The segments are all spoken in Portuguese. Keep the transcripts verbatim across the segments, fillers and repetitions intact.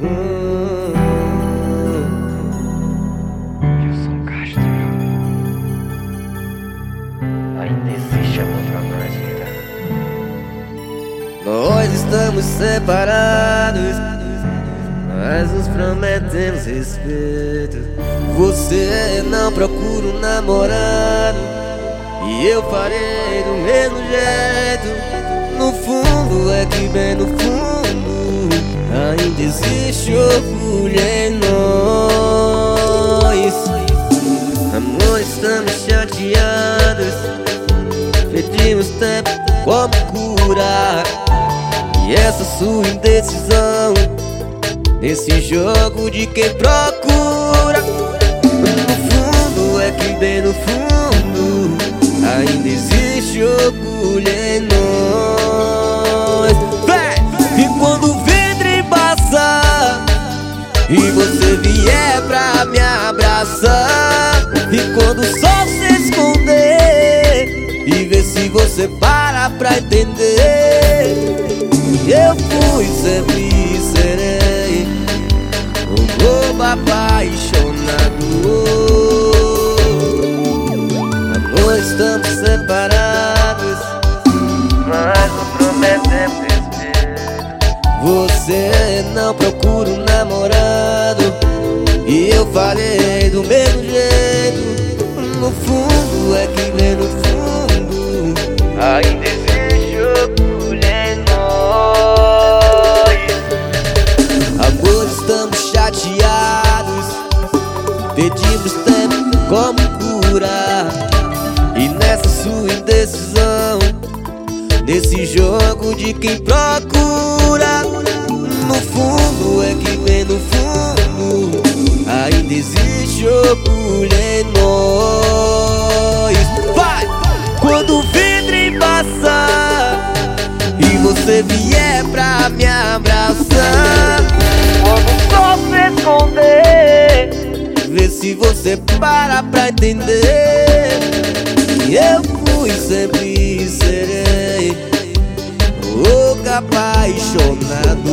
Wilson Castro, ainda existe amor pra nós, vida. Nós estamos separados, mas nos prometemos respeito. Você não procura um namorado e eu farei do mesmo jeito. No fundo, é que bem no fundo ainda existe orgulho em nós. Amor, estamos chateados, pedimos tempo como curar. E essa sua indecisão nesse jogo de quem procura. No fundo, é que bem no fundo ainda existe orgulho em nós. Vem! E quando o vidro passar e você vier pra me abraçar, e quando o sol se esconder e ver se você para pra entender, eu fui, sempre serei um bobo apaixonado. Amor, estamos separados, Mas não prometemos respeito. você não procura um namorado e eu falei do mesmo jeito. No fundo, é que bem no fundo Ainda existe orgulho em nós. Amor, estamos chateados, pedimos tempo como curar. E nessa sua indecisão, nesse jogo de quem procura, no fundo, é que bem no fundo ainda existe orgulho em nós. Vai! Quando o vidro passar e você vier pra me abraçar, Quando o sol se esconder, vê se você para pra entender. Eu fui, sempre serei louco apaixonado.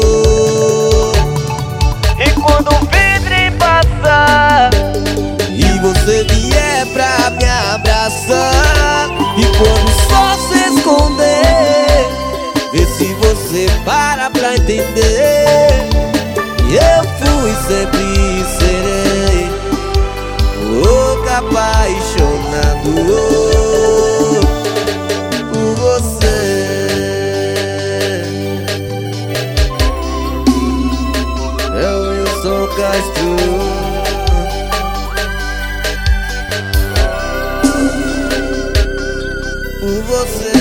e quando o vidro passar, E você vier pra me abraçar, e quando o sol se esconder, vê se você para pra entender. Eu fui, sempre serei louco apaixonado por você. É o Wilson Castro. Por você.